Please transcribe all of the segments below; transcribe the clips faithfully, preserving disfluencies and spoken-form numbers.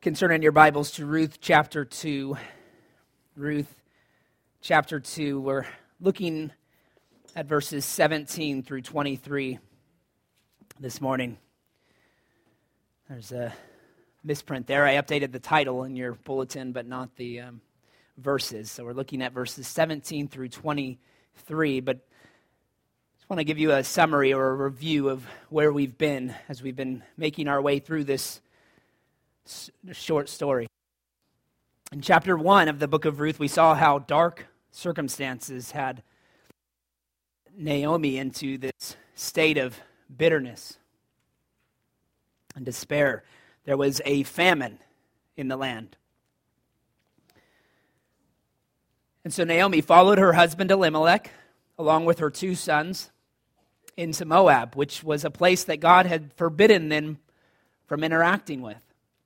Concerning your Bibles to Ruth chapter two. Ruth chapter two, we're looking at verses seventeen through twenty-three this morning. There's a misprint there. I updated the title in your bulletin, but not the um, verses. So we're looking at verses seventeen through twenty-three, but I just want to give you a summary or a review of where we've been as we've been making our way through this short story. In chapter one of the book of Ruth, we saw how dark circumstances had Naomi into this state of bitterness and despair. There was a famine in the land. And so Naomi followed her husband Elimelech, along with her two sons, into Moab, which was a place that God had forbidden them from interacting with.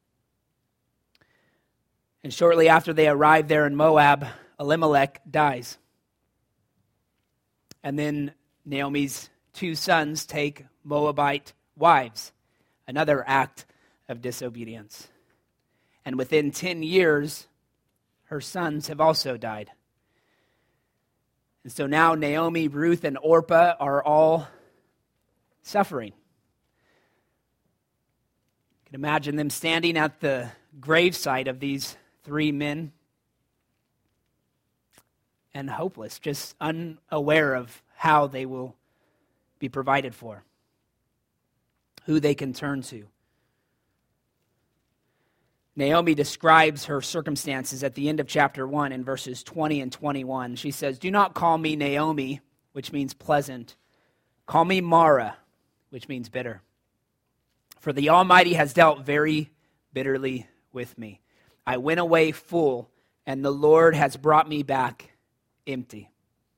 And shortly after they arrived there in Moab, Elimelech dies. And then Naomi's two sons take Moabite wives, another act of disobedience. And within ten years, her sons have also died. And so now Naomi, Ruth, and Orpah are all suffering. You can imagine them standing at the gravesite of these three men and hopeless, just unaware of how they will be provided for, who they can turn to. Naomi describes her circumstances at the end of chapter one in verses twenty and twenty-one. She says, "Do not call me Naomi," which means pleasant. "Call me Mara," which means bitter. "For the Almighty has dealt very bitterly with me. I went away full, and the Lord has brought me back empty.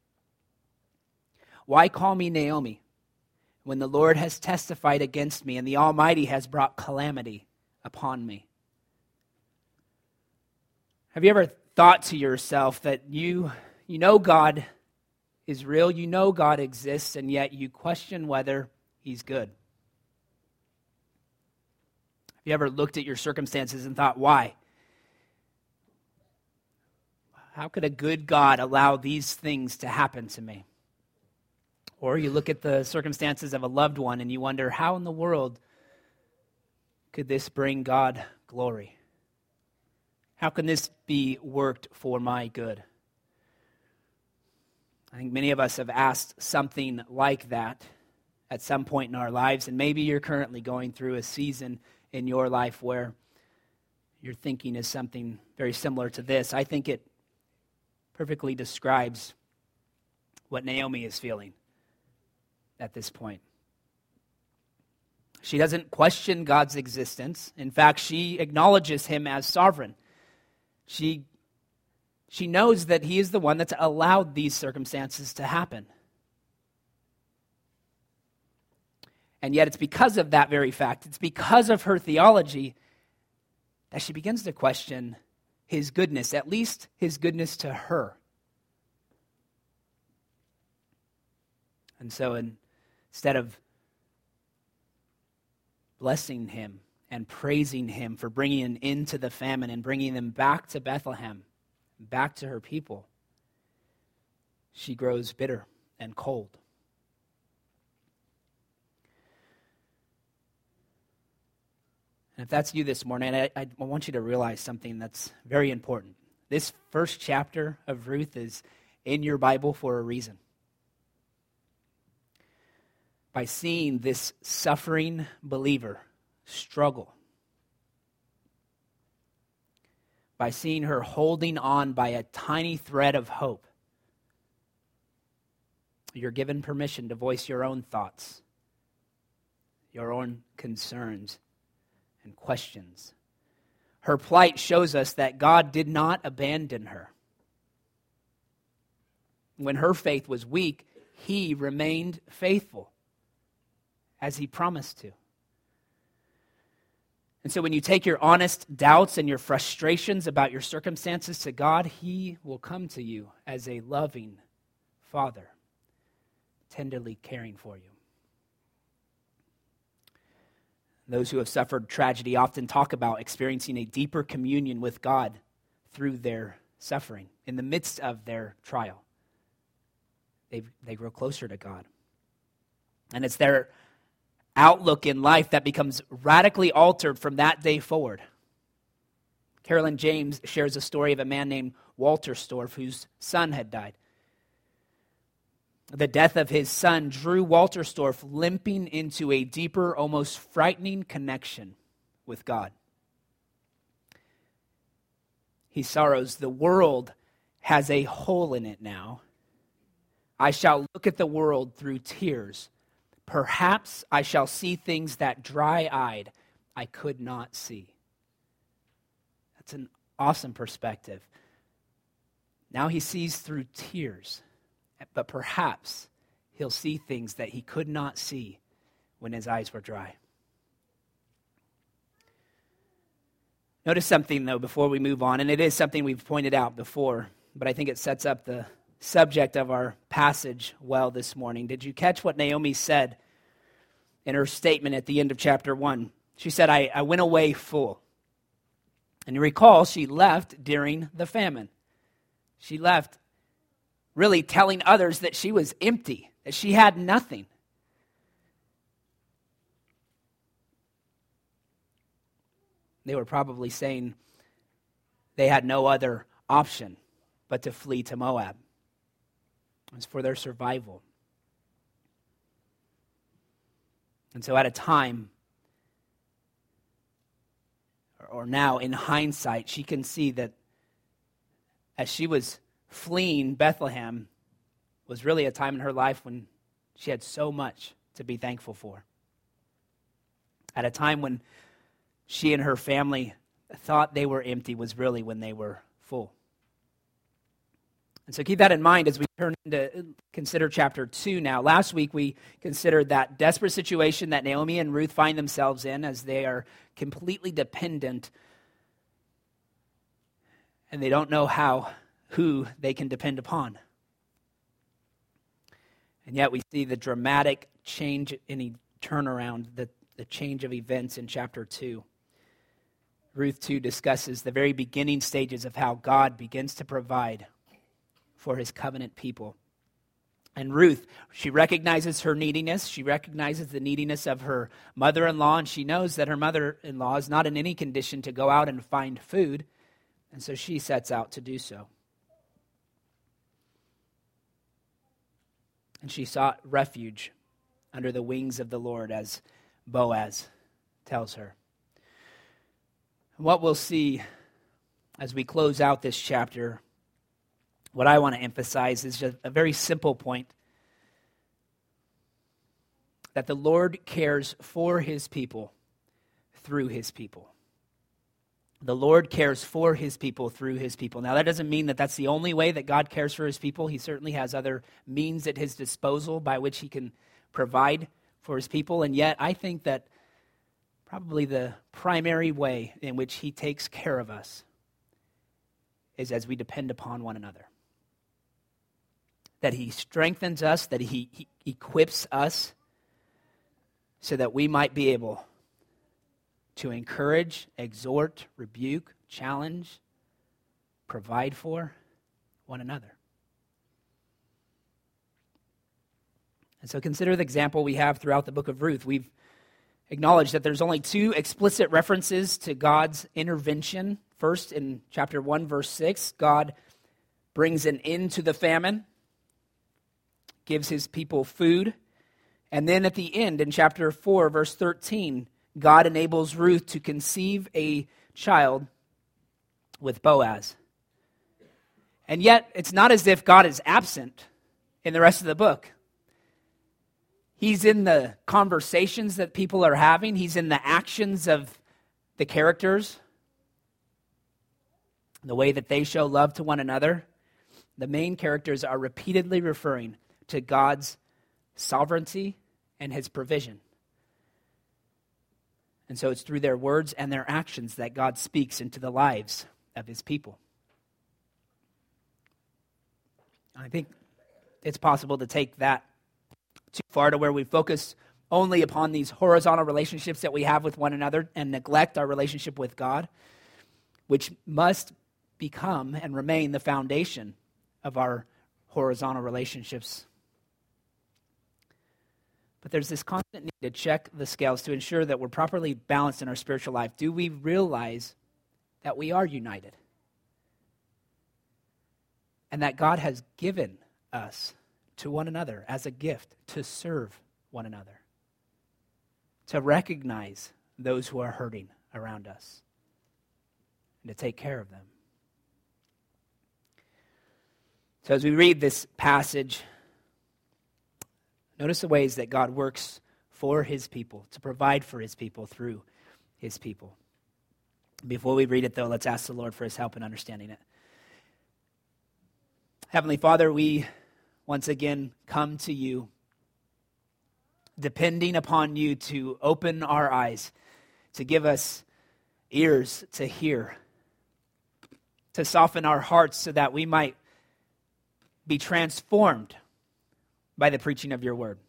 Why call me Naomi when the Lord has testified against me and the Almighty has brought calamity upon me?" Have you ever thought to yourself that you, you know God is real, you know God exists, and yet you question whether He's good? Have you ever looked at your circumstances and thought, why? How could a good God allow these things to happen to me? Or you look at the circumstances of a loved one and you wonder, how in the world could this bring God glory? How can this be worked for my good? I think many of us have asked something like that at some point in our lives, and maybe you're currently going through a season in your life where your thinking is something very similar to this. I think it perfectly describes what Naomi is feeling at this point. She doesn't question God's existence. In fact, she acknowledges Him as sovereign. She, she knows that He is the one that's allowed these circumstances to happen. And yet it's because of that very fact, it's because of her theology that she begins to question His goodness, at least His goodness to her. And so in, instead of blessing Him and praising Him for bringing an end to the famine and bringing them back to Bethlehem, back to her people, she grows bitter and cold. And if that's you this morning, I, I want you to realize something that's very important. This first chapter of Ruth is in your Bible for a reason. By seeing this suffering believer struggle, by seeing her holding on by a tiny thread of hope, you're given permission to voice your own thoughts, your own concerns, and questions. Her plight shows us that God did not abandon her. When her faith was weak, He remained faithful, as He promised to. And so when you take your honest doubts and your frustrations about your circumstances to God, He will come to you as a loving Father, tenderly caring for you. Those who have suffered tragedy often talk about experiencing a deeper communion with God through their suffering. In the midst of their trial, they, they grow closer to God. And it's their outlook in life that becomes radically altered from that day forward. Carolyn James shares a story of a man named Walter Storff whose son had died. The death of his son drew Walter Storff limping into a deeper, almost frightening connection with God. He sorrows, "The world has a hole in it now. I shall look at the world through tears. Perhaps I shall see things that dry-eyed I could not see." That's an awesome perspective. Now he sees through tears. But perhaps he'll see things that he could not see when his eyes were dry. Notice something, though, before we move on, and it is something we've pointed out before, but I think it sets up the subject of our passage well this morning. Did you catch what Naomi said in her statement at the end of chapter one? She said, I, I went away full. And you recall, she left during the famine. She left really telling others that she was empty, that she had nothing. They were probably saying they had no other option but to flee to Moab. It was for their survival. And so at a time, or now in hindsight, she can see that as she was fleeing Bethlehem was really a time in her life when she had so much to be thankful for. At a time when she and her family thought they were empty was really when they were full. And so keep that in mind as we turn to consider chapter two now. Last week we considered that desperate situation that Naomi and Ruth find themselves in as they are completely dependent and they don't know how who they can depend upon. And yet we see the dramatic change in a turnaround, the, the change of events in chapter two. Ruth two discusses the very beginning stages of how God begins to provide for his covenant people. And Ruth, she recognizes her neediness. She recognizes the neediness of her mother-in-law, and she knows that her mother-in-law is not in any condition to go out and find food, and so she sets out to do so. And she sought refuge under the wings of the Lord, as Boaz tells her. What we'll see as we close out this chapter, what I want to emphasize is just a very simple point, that the Lord cares for his people through his people. The Lord cares for his people through his people. Now, that doesn't mean that that's the only way that God cares for his people. He certainly has other means at his disposal by which he can provide for his people. And yet, I think that probably the primary way in which he takes care of us is as we depend upon one another. That he strengthens us, that he, he equips us so that we might be able to encourage, exhort, rebuke, challenge, provide for one another. And so consider the example we have throughout the book of Ruth. We've acknowledged that there's only two explicit references to God's intervention. First, in chapter one, verse six, God brings an end to the famine, gives his people food. And then at the end, in chapter four, verse thirteen, God enables Ruth to conceive a child with Boaz. And yet, it's not as if God is absent in the rest of the book. He's in the conversations that people are having. He's in the actions of the characters, the way that they show love to one another. The main characters are repeatedly referring to God's sovereignty and his provision. And so it's through their words and their actions that God speaks into the lives of his people. I think it's possible to take that too far to where we focus only upon these horizontal relationships that we have with one another and neglect our relationship with God, which must become and remain the foundation of our horizontal relationships. But there's this constant need to check the scales to ensure that we're properly balanced in our spiritual life. Do we realize that we are united? And that God has given us to one another as a gift to serve one another, to recognize those who are hurting around us, and to take care of them. So as we read this passage, notice the ways that God works for his people, to provide for his people through his people. Before we read it, though, let's ask the Lord for his help in understanding it. Heavenly Father, we once again come to you, depending upon you to open our eyes, to give us ears to hear, to soften our hearts so that we might be transformed by the preaching of your word.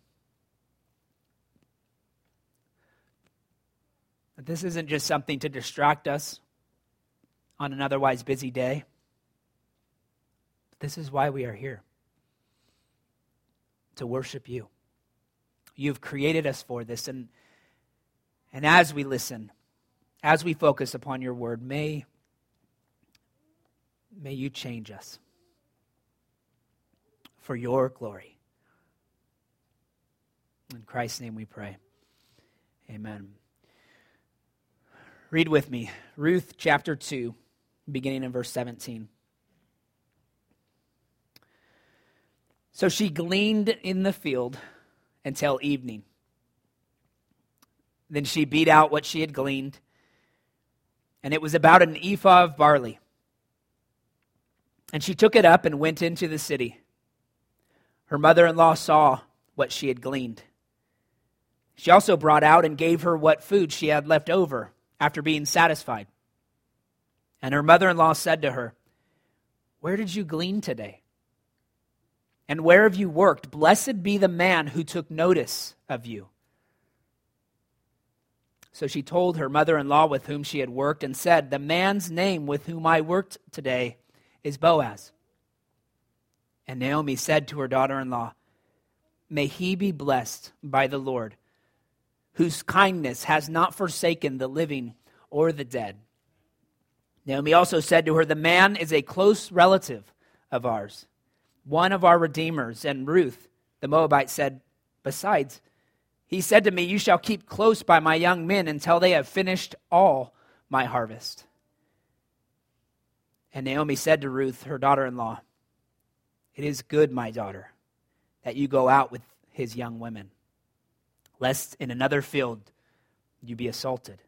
But this isn't just something to distract us on an otherwise busy day. This is why we are here, to worship you. You've created us for this, and, and as we listen, as we focus upon your word, may, may you change us for your glory. In Christ's name we pray. Amen. Read with me, Ruth chapter two, beginning in verse seventeen. So she gleaned in the field until evening. Then she beat out what she had gleaned, and it was about an ephah of barley. And she took it up and went into the city. Her mother-in-law saw what she had gleaned. She also brought out and gave her what food she had left over after being satisfied. And her mother-in-law said to her, "Where did you glean today? And where have you worked? Blessed be the man who took notice of you." So she told her mother-in-law with whom she had worked and said, "The man's name with whom I worked today is Boaz." And Naomi said to her daughter-in-law, "May he be blessed by the Lord, whose kindness has not forsaken the living or the dead." Naomi also said to her, "The man is a close relative of ours, one of our redeemers." And Ruth, the Moabite, said, "Besides, he said to me, 'You shall keep close by my young men until they have finished all my harvest.'" And Naomi said to Ruth, her daughter-in-law, "It is good, my daughter, that you go out with his young women, lest in another field you be assaulted."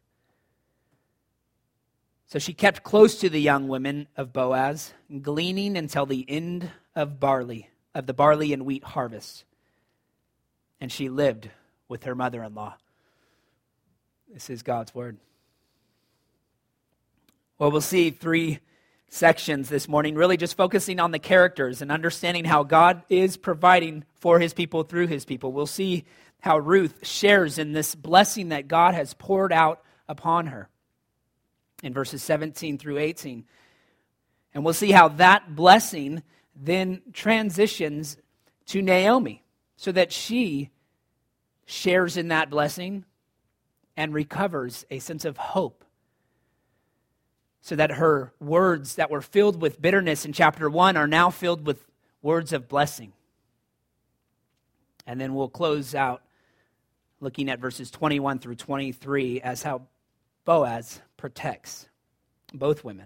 So she kept close to the young women of Boaz, gleaning until the end of barley, of the barley and wheat harvest. And she lived with her mother-in-law. This is God's word. Well, we'll see three sections this morning, really just focusing on the characters and understanding how God is providing for his people through his people. We'll see how Ruth shares in this blessing that God has poured out upon her in verses seventeen through eighteen. And we'll see how that blessing then transitions to Naomi so that she shares in that blessing and recovers a sense of hope, so that her words that were filled with bitterness in chapter one are now filled with words of blessing. And then we'll close out looking at verses twenty-one through twenty-three as how Boaz protects both women.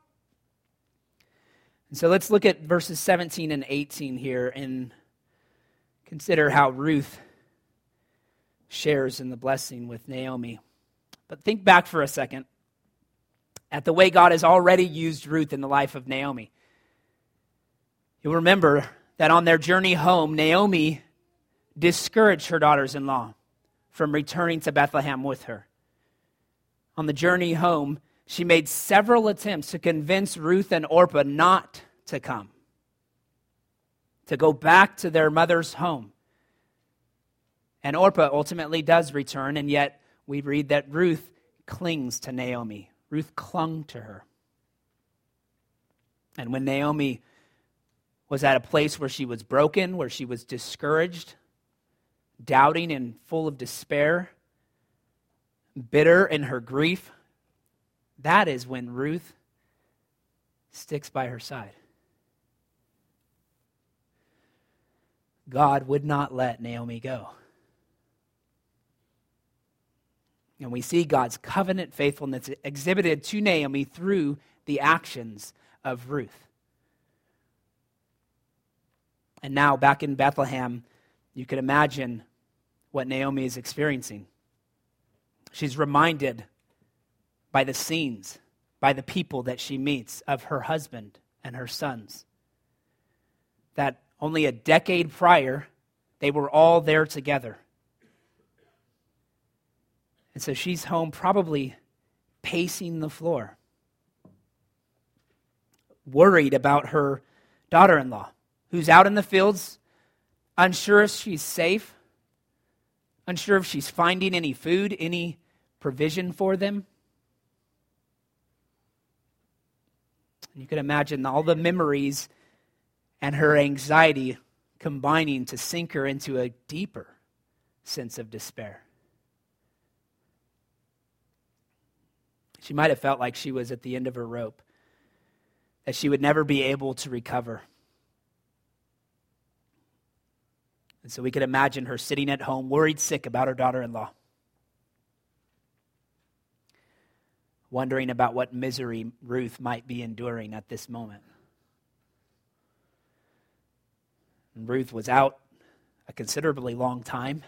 And so let's look at verses seventeen and eighteen here and consider how Ruth shares in the blessing with Naomi. But think back for a second at the way God has already used Ruth in the life of Naomi. You'll remember that on their journey home, Naomi discouraged her daughters-in-law from returning to Bethlehem with her. On the journey home, she made several attempts to convince Ruth and Orpah not to come, to go back to their mother's home And Orpah ultimately does return, and yet we read that Ruth clings to Naomi. Ruth clung to her. And when Naomi was at a place where she was broken, where she was discouraged, doubting and full of despair, bitter in her grief, that is when Ruth sticks by her side. God would not let Naomi go. And we see God's covenant faithfulness exhibited to Naomi through the actions of Ruth. And now, back in Bethlehem, you can imagine what Naomi is experiencing. She's reminded by the scenes, by the people that she meets, of her husband and her sons. That only a decade prior, they were all there together. And so she's home probably pacing the floor, worried about her daughter-in-law, who's out in the fields, unsure if she's safe, unsure if she's finding any food, any provision for them. And you can imagine all the memories and her anxiety combining to sink her into a deeper sense of despair. She might have felt like she was at the end of her rope, that she would never be able to recover. And so we could imagine her sitting at home, worried sick about her daughter-in-law, wondering about what misery Ruth might be enduring at this moment. And Ruth was out a considerably long time.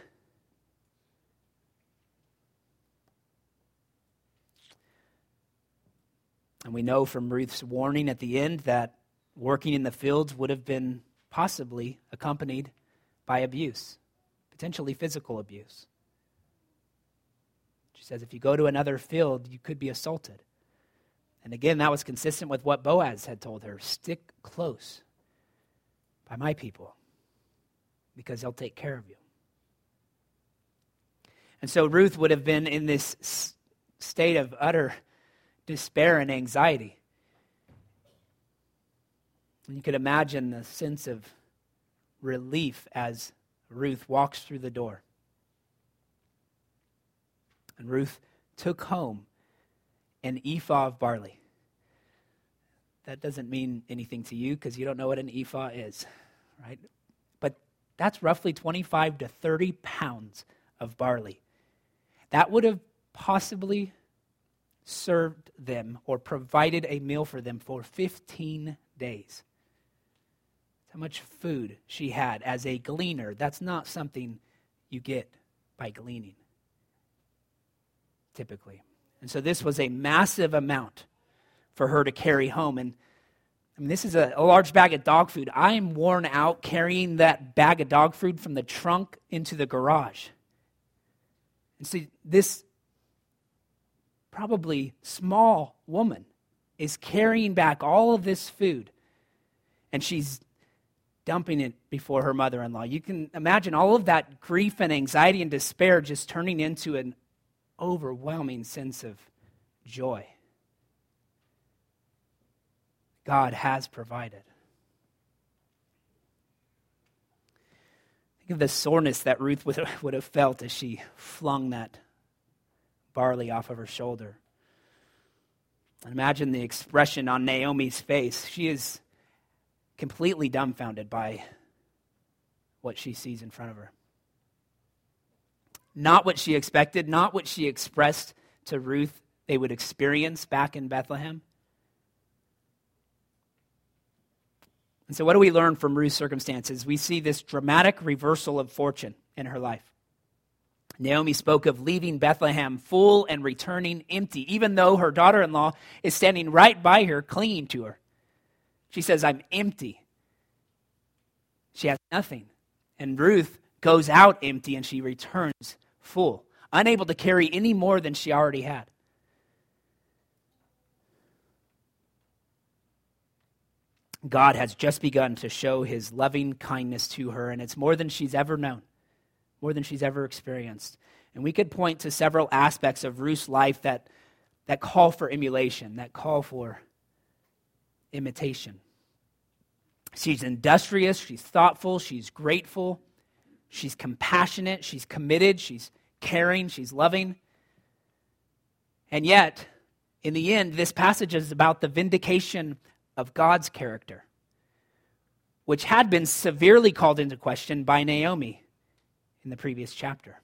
And we know from Ruth's warning at the end that working in the fields would have been possibly accompanied by abuse, potentially physical abuse. She says, if you go to another field, you could be assaulted. And again, that was consistent with what Boaz had told her. Stick close by my people, because they'll take care of you. And so Ruth would have been in this state of utter despair and anxiety. And you could imagine the sense of relief as Ruth walks through the door. And Ruth took home an ephah of barley. That doesn't mean anything to you because you don't know what an ephah is, right? But that's roughly twenty-five to thirty pounds of barley. That would have possibly served them or provided a meal for them for fifteen days. How much food she had as a gleaner. That's not something you get by gleaning, typically. And so this was a massive amount for her to carry home. And I mean, this is a, a large bag of dog food. I am worn out carrying that bag of dog food from the trunk into the garage. And see, this probably small woman is carrying back all of this food, and she's dumping it before her mother-in-law. You can imagine all of that grief and anxiety and despair just turning into an overwhelming sense of joy. God has provided. Think of the soreness that Ruth would have, would have felt as she flung that barley off of her shoulder. And imagine the expression on Naomi's face. She is completely dumbfounded by what she sees in front of her. Not what she expected, not what she expressed to Ruth they would experience back in Bethlehem. And so what do we learn from Ruth's circumstances? We see this dramatic reversal of fortune in her life. Naomi spoke of leaving Bethlehem full and returning empty, even though her daughter-in-law is standing right by her, clinging to her. She says, I'm empty. She has nothing. And Ruth goes out empty and she returns full, unable to carry any more than she already had. God has just begun to show his loving kindness to her, and it's more than she's ever known, more than she's ever experienced. And we could point to several aspects of Ruth's life that, that call for emulation, that call for imitation. She's industrious, she's thoughtful, she's grateful, she's compassionate, she's committed, she's caring, she's loving. And yet, in the end, this passage is about the vindication of God's character, which had been severely called into question by Naomi in the previous chapter.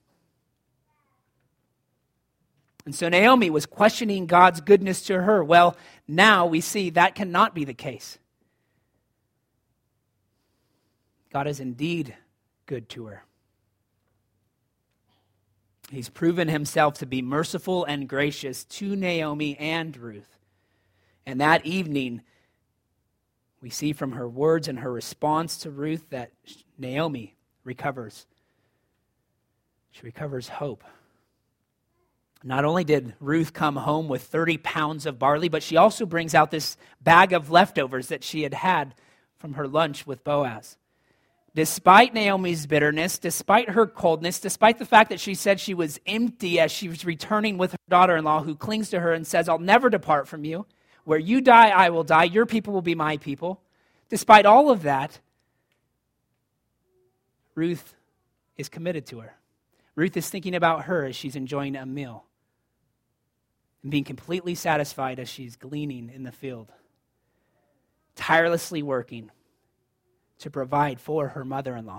And so Naomi was questioning God's goodness to her. Well, now we see that cannot be the case. God is indeed good to her. He's proven himself to be merciful and gracious to Naomi and Ruth. And that evening, we see from her words and her response to Ruth that Naomi recovers. She recovers hope. Not only did Ruth come home with thirty pounds of barley, but she also brings out this bag of leftovers that she had had from her lunch with Boaz. Despite Naomi's bitterness, despite her coldness, despite the fact that she said she was empty as she was returning with her daughter-in-law, who clings to her and says, "I'll never depart from you. Where you die, I will die. Your people will be my people." Despite all of that, Ruth is committed to her. Ruth is thinking about her as she's enjoying a meal and being completely satisfied as she's gleaning in the field, tirelessly working to provide for her mother-in-law.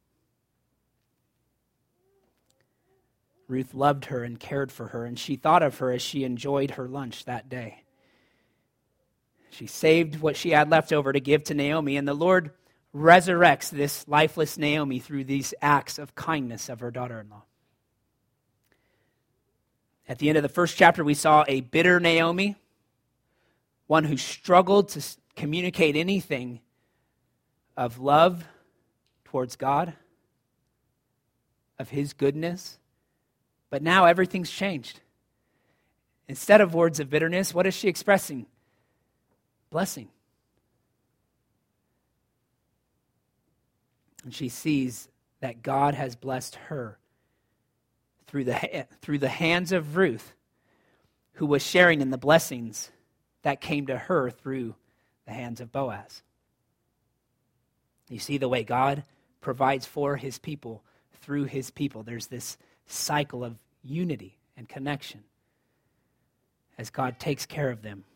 Ruth loved her and cared for her, and she thought of her as she enjoyed her lunch that day. She saved what she had left over to give to Naomi, and the Lord resurrects this lifeless Naomi through these acts of kindness of her daughter-in-law. At the end of the first chapter, we saw a bitter Naomi, one who struggled to communicate anything of love towards God, of his goodness. But now everything's changed. Instead of words of bitterness, what is she expressing? Blessing. And she sees that God has blessed her through the, through the hands of Ruth, who was sharing in the blessings that came to her through the hands of Boaz. You see the way God provides for his people through his people. There's this cycle of unity and connection as God takes care of them.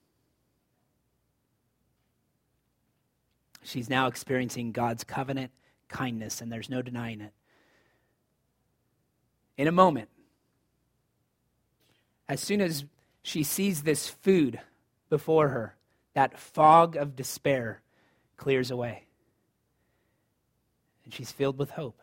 She's now experiencing God's covenant kindness, and there's no denying it. In a moment, as soon as she sees this food before her, that fog of despair clears away. And she's filled with hope.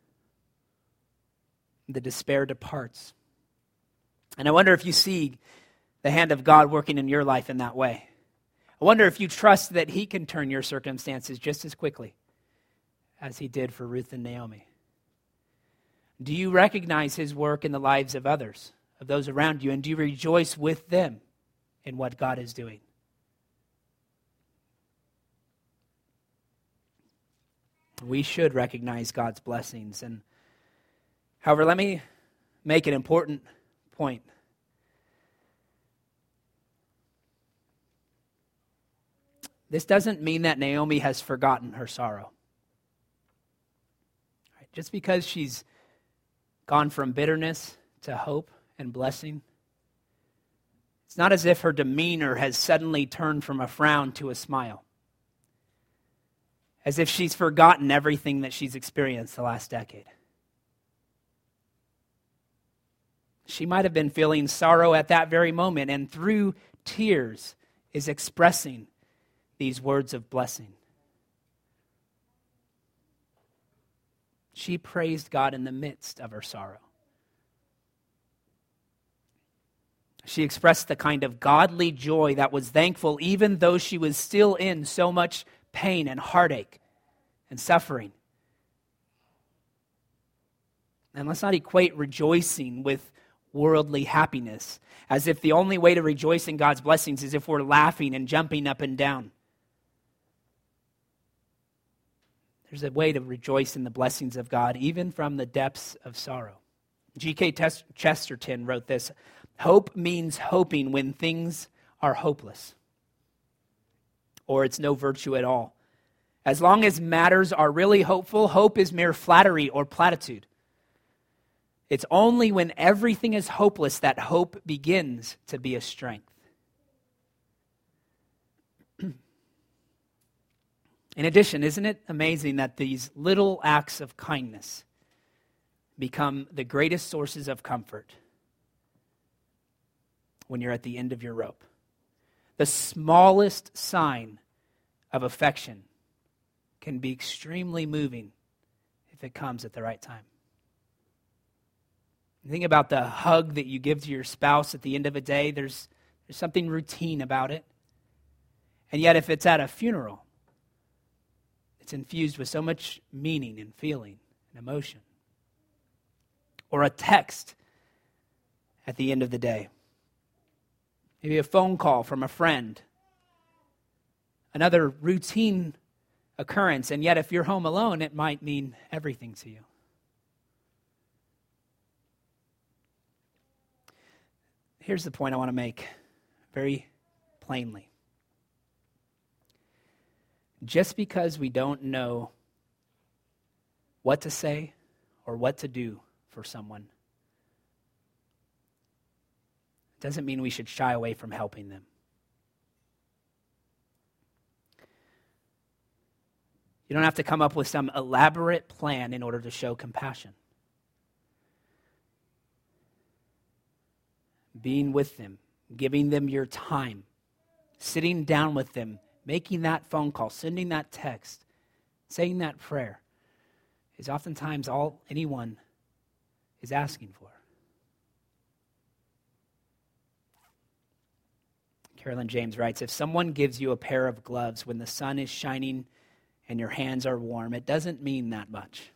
The despair departs. And I wonder if you see the hand of God working in your life in that way. I wonder if you trust that he can turn your circumstances just as quickly as he did for Ruth and Naomi. Do you recognize his work in the lives of others, of those around you, and do you rejoice with them in what God is doing? We should recognize God's blessings. And however, let me make an important point. This doesn't mean that Naomi has forgotten her sorrow. Just because she's gone from bitterness to hope and blessing, it's not as if her demeanor has suddenly turned from a frown to a smile. As if she's forgotten everything that she's experienced the last decade. She might have been feeling sorrow at that very moment, and through tears is expressing these words of blessing. She praised God in the midst of her sorrow. She expressed the kind of godly joy that was thankful even though she was still in so much pain and heartache and suffering. And let's not equate rejoicing with worldly happiness, as if the only way to rejoice in God's blessings is if we're laughing and jumping up and down. There's a way to rejoice in the blessings of God, even from the depths of sorrow. G K Chesterton wrote this: hope means hoping when things are hopeless, or it's no virtue at all. As long as matters are really hopeful, hope is mere flattery or platitude. It's only when everything is hopeless that hope begins to be a strength. In addition, isn't it amazing that these little acts of kindness become the greatest sources of comfort when you're at the end of your rope? The smallest sign of affection can be extremely moving if it comes at the right time. Think about the hug that you give to your spouse at the end of a day. There's, there's something routine about it. And yet if it's at a funeral, it's infused with so much meaning and feeling and emotion. Or a text at the end of the day. Maybe a phone call from a friend. Another routine occurrence, and yet if you're home alone, it might mean everything to you. Here's the point I want to make very plainly. Just because we don't know what to say or what to do for someone doesn't mean we should shy away from helping them. You don't have to come up with some elaborate plan in order to show compassion. Being with them, giving them your time, sitting down with them, making that phone call, sending that text, saying that prayer is oftentimes all anyone is asking for. Carolyn James writes, if someone gives you a pair of gloves when the sun is shining and your hands are warm, it doesn't mean that much.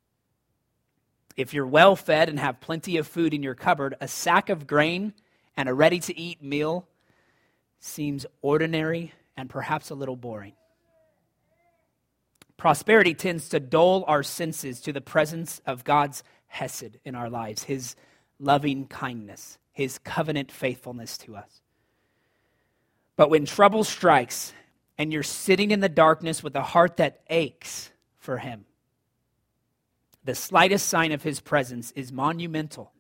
If you're well fed and have plenty of food in your cupboard, a sack of grain and a ready-to-eat meal seems ordinary and perhaps a little boring. Prosperity tends to dull our senses to the presence of God's hesed in our lives, his loving kindness, his covenant faithfulness to us. But when trouble strikes and you're sitting in the darkness with a heart that aches for him, the slightest sign of his presence is monumental.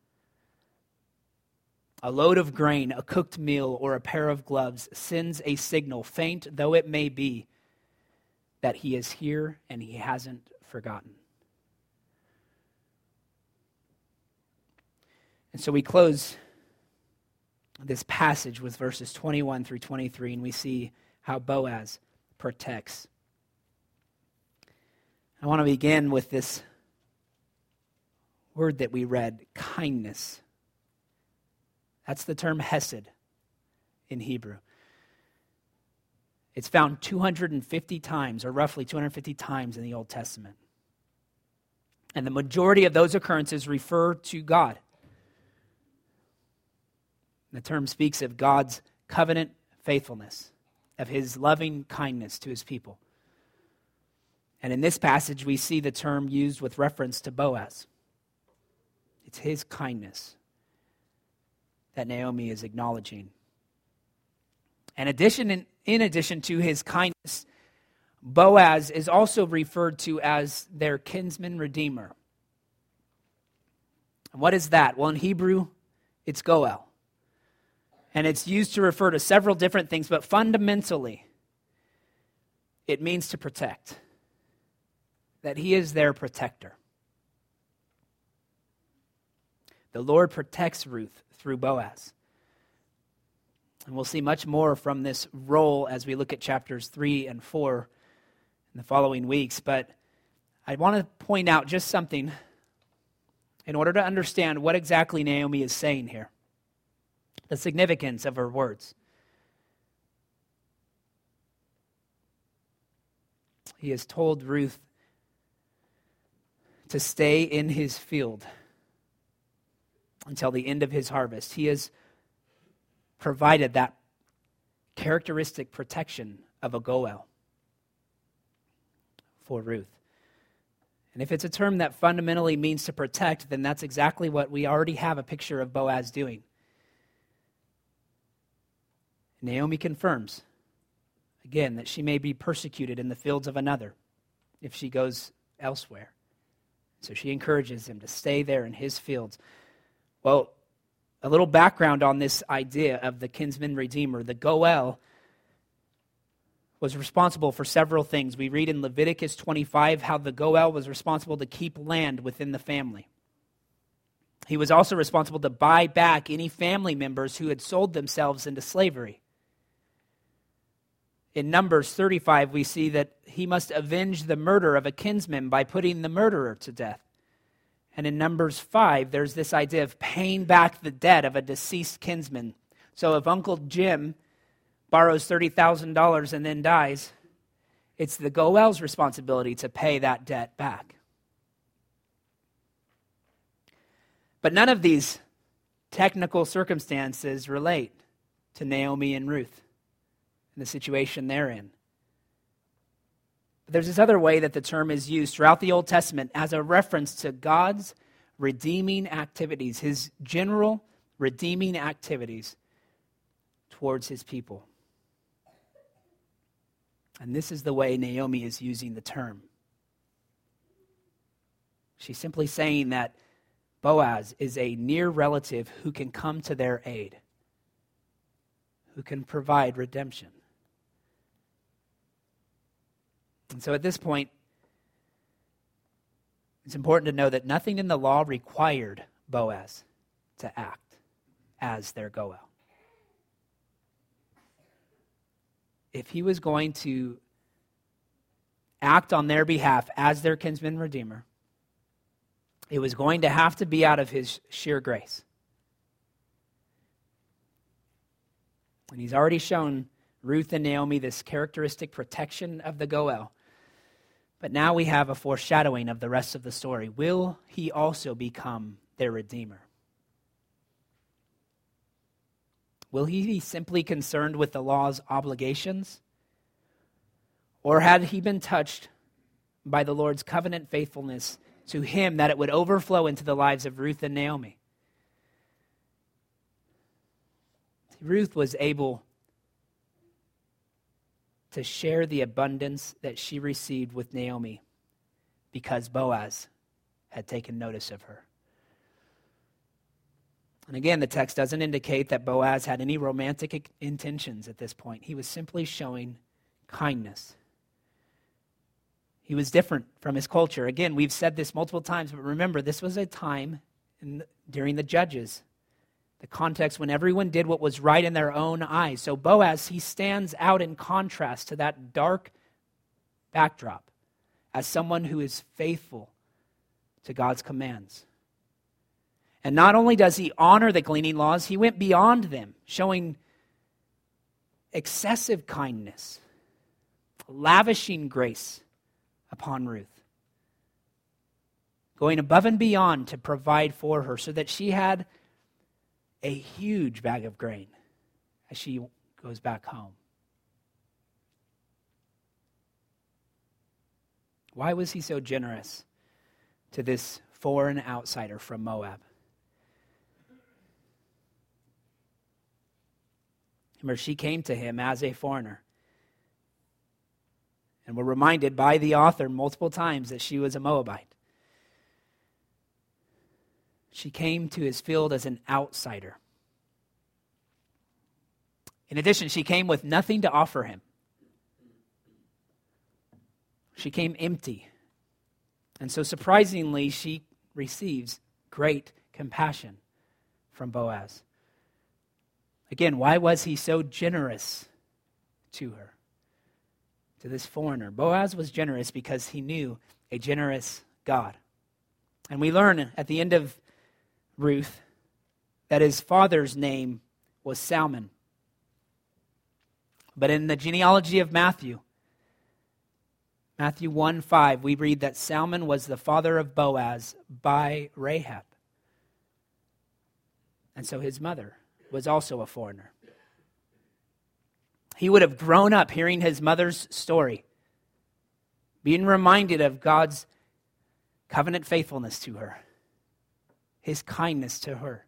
A load of grain, a cooked meal, or a pair of gloves sends a signal, faint though it may be, that he is here and he hasn't forgotten. And so we close this passage with verses twenty-one through twenty-three, and we see how Boaz protects. I want to begin with this word that we read, kindness. That's the term hesed in Hebrew. It's found two hundred fifty times, or roughly two hundred fifty times in the Old Testament. And the majority of those occurrences refer to God. The term speaks of God's covenant faithfulness, of his loving kindness to his people. And in this passage, we see the term used with reference to Boaz. It's his kindness that Naomi is acknowledging. And addition, in, in addition to his kindness, Boaz is also referred to as their kinsman redeemer. And what is that? Well, in Hebrew, it's Goel. And it's used to refer to several different things, but fundamentally, it means to protect. That he is their protector. The Lord protects Ruth through Boaz. And we'll see much more from this role as we look at chapters three and four in the following weeks. But I want to point out just something in order to understand what exactly Naomi is saying here. The significance of her words. He has told Ruth to stay in his field until the end of his harvest. He has provided that characteristic protection of a Goel for Ruth. And if it's a term that fundamentally means to protect, then that's exactly what we already have a picture of Boaz doing. Naomi confirms, again, that she may be persecuted in the fields of another if she goes elsewhere. So she encourages him to stay there in his fields. Well, a little background on this idea of the kinsman redeemer. The Goel was responsible for several things. We read in Leviticus twenty-five how the Goel was responsible to keep land within the family. He was also responsible to buy back any family members who had sold themselves into slavery. In Numbers thirty-five, we see that he must avenge the murder of a kinsman by putting the murderer to death. And in Numbers five, there's this idea of paying back the debt of a deceased kinsman. So if Uncle Jim borrows thirty thousand dollars and then dies, it's the Goel's responsibility to pay that debt back. But none of these technical circumstances relate to Naomi and Ruth and the situation they're in. But there's this other way that the term is used throughout the Old Testament as a reference to God's redeeming activities, his general redeeming activities towards his people. And this is the way Naomi is using the term. She's simply saying that Boaz is a near relative who can come to their aid, who can provide redemption. And so at this point, it's important to know that nothing in the law required Boaz to act as their Goel. If he was going to act on their behalf as their kinsman redeemer, it was going to have to be out of his sheer grace. And he's already shown Ruth and Naomi this characteristic protection of the Goel. But now we have a foreshadowing of the rest of the story. Will he also become their redeemer? Will he be simply concerned with the law's obligations? Or had he been touched by the Lord's covenant faithfulness to him that it would overflow into the lives of Ruth and Naomi? Ruth was able to share the abundance that she received with Naomi because Boaz had taken notice of her. And again, the text doesn't indicate that Boaz had any romantic intentions at this point. He was simply showing kindness. He was different from his culture. Again, we've said this multiple times, but remember, this was a time in, during the Judges, the context when everyone did what was right in their own eyes. So Boaz, he stands out in contrast to that dark backdrop as someone who is faithful to God's commands. And not only does he honor the gleaning laws, he went beyond them, showing excessive kindness, lavishing grace upon Ruth, going above and beyond to provide for her so that she had a huge bag of grain as she goes back home. Why was he so generous to this foreign outsider from Moab? Remember, she came to him as a foreigner. And we're reminded by the author multiple times that she was a Moabite. She came to his field as an outsider. In addition, she came with nothing to offer him. She came empty. And so surprisingly, she receives great compassion from Boaz. Again, why was he so generous to her, to this foreigner? Boaz was generous because he knew a generous God. And we learn at the end of Ruth that his father's name was Salmon. But in the genealogy of Matthew, Matthew one five, we read that Salmon was the father of Boaz by Rahab. And so his mother was also a foreigner. He would have grown up hearing his mother's story being reminded of God's covenant faithfulness to her, his kindness to her.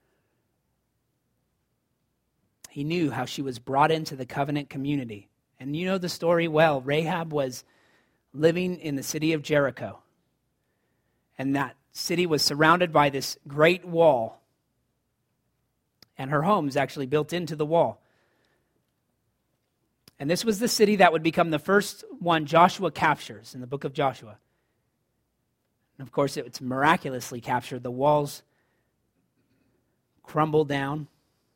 He knew how she was brought into the covenant community. And you know the story well. Rahab was living in the city of Jericho. And that city was surrounded by this great wall. And her home is actually built into the wall. And this was the city that would become the first one Joshua captures in the book of Joshua. And of course, it's miraculously captured. The walls crumble down.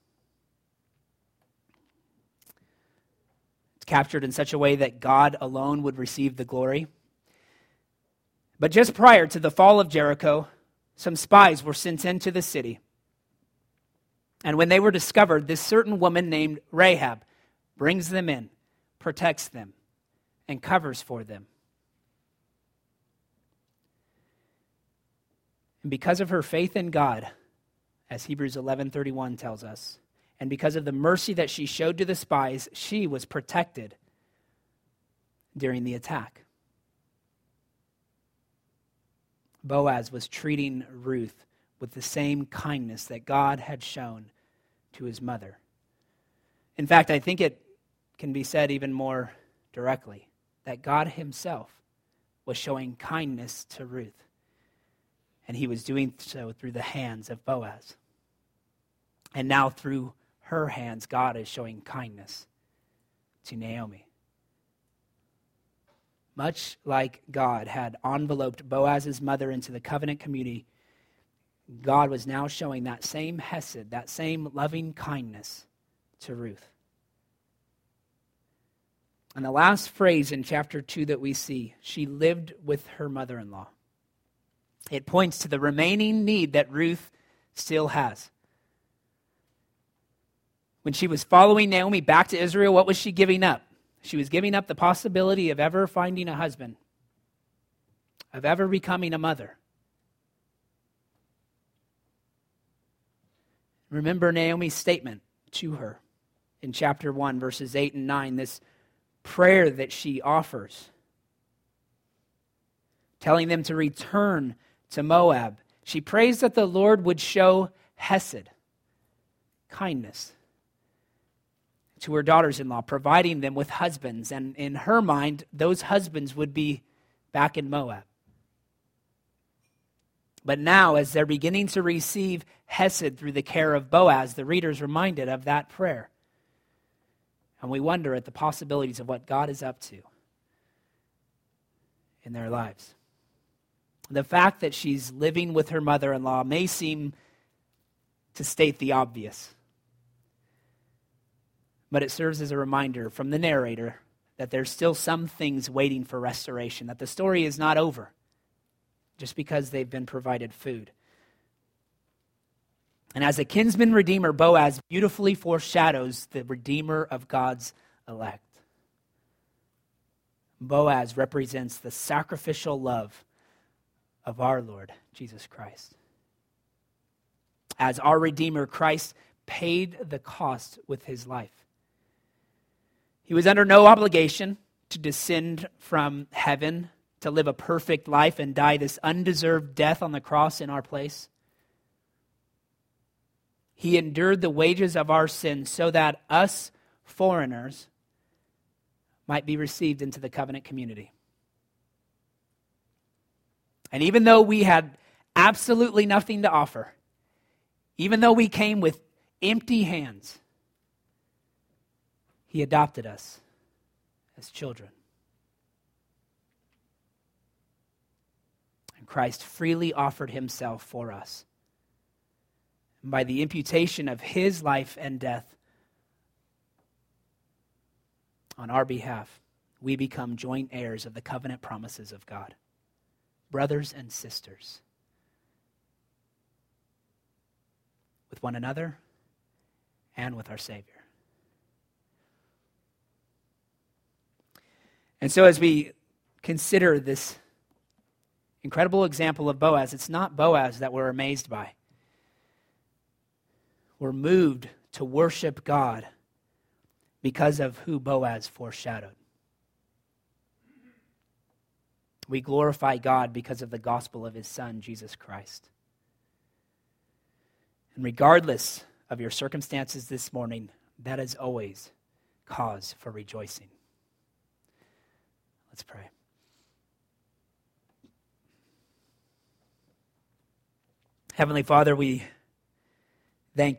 It's captured in such a way that God alone would receive the glory. But just prior to the fall of Jericho, some spies were sent into the city. And when they were discovered, this certain woman named Rahab brings them in, protects them, and covers for them. And because of her faith in God, as Hebrews eleven thirty-one tells us, and because of the mercy that she showed to the spies, she was protected during the attack. Boaz was treating Ruth with the same kindness that God had shown to his mother. In fact, I think it can be said even more directly that God himself was showing kindness to Ruth, and he was doing so through the hands of Boaz. And now through her hands, God is showing kindness to Naomi. Much like God had enveloped Boaz's mother into the covenant community, God was now showing that same hesed, that same loving kindness to Ruth. And the last phrase in chapter two that we see, she lived with her mother-in-law. It points to the remaining need that Ruth still has. When she was following Naomi back to Israel, what was she giving up? She was giving up the possibility of ever finding a husband, of ever becoming a mother. Remember Naomi's statement to her in chapter one, verses eight and nine, this prayer that she offers, telling them to return to Moab. She prays that the Lord would show hesed, kindness, to her daughters-in-law, providing them with husbands. And in her mind, those husbands would be back in Moab. But now, as they're beginning to receive hesed through the care of Boaz, the reader's reminded of that prayer. And we wonder at the possibilities of what God is up to in their lives. The fact that she's living with her mother-in-law may seem to state the obvious, but it serves as a reminder from the narrator that there's still some things waiting for restoration, that the story is not over just because they've been provided food. And as a kinsman redeemer, Boaz beautifully foreshadows the redeemer of God's elect. Boaz represents the sacrificial love of our Lord Jesus Christ. As our Redeemer, Christ paid the cost with his life. He was under no obligation to descend from heaven, to live a perfect life and die this undeserved death on the cross in our place. He endured the wages of our sins so that us foreigners might be received into the covenant community. And even though we had absolutely nothing to offer, even though we came with empty hands, he adopted us as children. And Christ freely offered himself for us. And by the imputation of his life and death on our behalf, we become joint heirs of the covenant promises of God. Brothers and sisters, with one another and with our Savior. And so as we consider this incredible example of Boaz, it's not Boaz that we're amazed by. We're moved to worship God because of who Boaz foreshadowed. We glorify God because of the gospel of his Son, Jesus Christ. And regardless of your circumstances this morning, that is always cause for rejoicing. Let's pray. Heavenly Father, we